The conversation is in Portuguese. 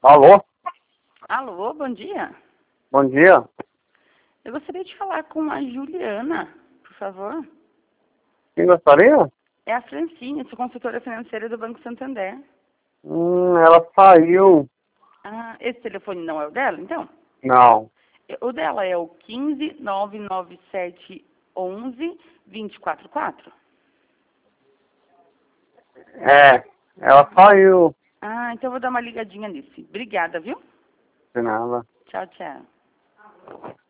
Alô? Alô, bom dia. Bom dia. Eu gostaria de falar com a Juliana, por favor. Quem gostaria? É a Francine, sou consultora financeira do Banco Santander. Ela saiu. Ah, esse telefone não é o dela, então? Não. O dela é o 15 99711 244. Ela saiu. Ah, então eu vou dar uma ligadinha nesse. Obrigada, viu? De nada. Tchau, tchau.